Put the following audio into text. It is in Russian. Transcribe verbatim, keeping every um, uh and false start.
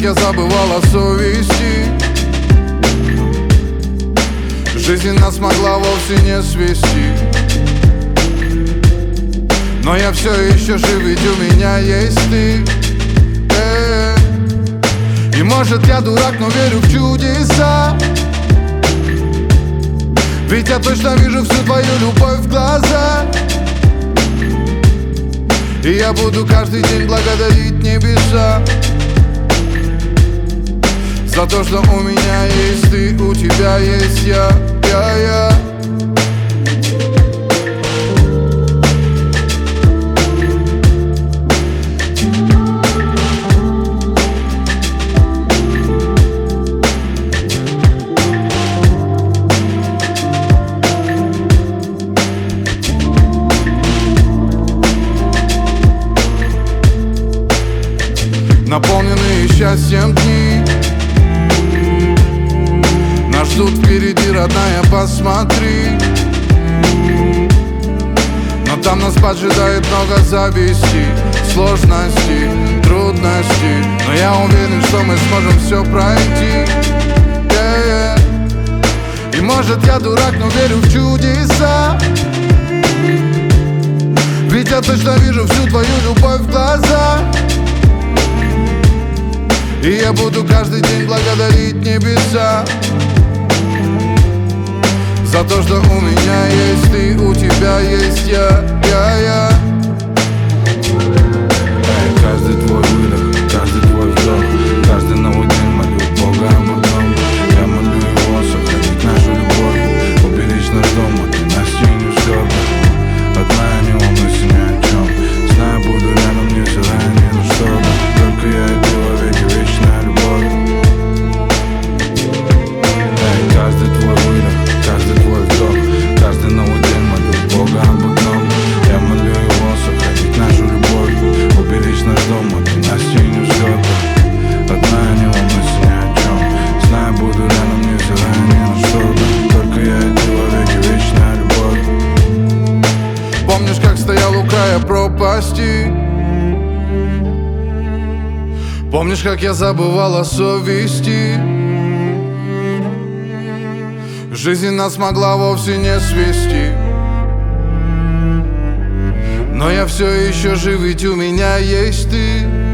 я забывал о совести. Жизнь нас могла вовсе не свести. Но я все еще жив, ведь у меня есть ты. э-э. И может я дурак, но верю в чудеса. Ведь я точно вижу всю твою любовь в глазах. И я буду каждый день благодарить небеса за то, что у меня есть ты, у тебя есть я, я, я. Наполненные счастьем дни нас ждут впереди, родная, посмотри. Но там нас поджидает много зависти, сложностей, трудностей. Но я уверен, что мы сможем все пройти. yeah, yeah. И может я дурак, но верю в чудеса. Ведь я точно вижу всю твою любовь в глазах. И я буду каждый день благодарить небеса за то, что у меня есть ты, у тебя есть я, я, я. Эй, каждый твой выдох, каждый твой вдох, каждый новый день молю Бога об одном. Я молю его сохранить нашу любовь, уберечь наш дом от ненастья и невзгоды. Одна, не волнуйся ни о чем, знаю, буду рядом, не желая ни на что. Только я и ты во веки, вечная любовь. Эй, каждый твой выдох, каждый твой вдох, каждый новый день молю Бога об одном. Я молю его сохранить нашу любовь, уберечь наш дом от ненастья и невзгоды. Одна, не волнуйся ни о чем, знаю, буду рядом, не желая ни на что. Только я и ты во веки, вечная любовь. Помнишь, как стоял у края пропасти? Помнишь, как я забывал о совести? Жизнь нас могла вовсе не свести. Но я все еще жив, ведь у меня есть ты.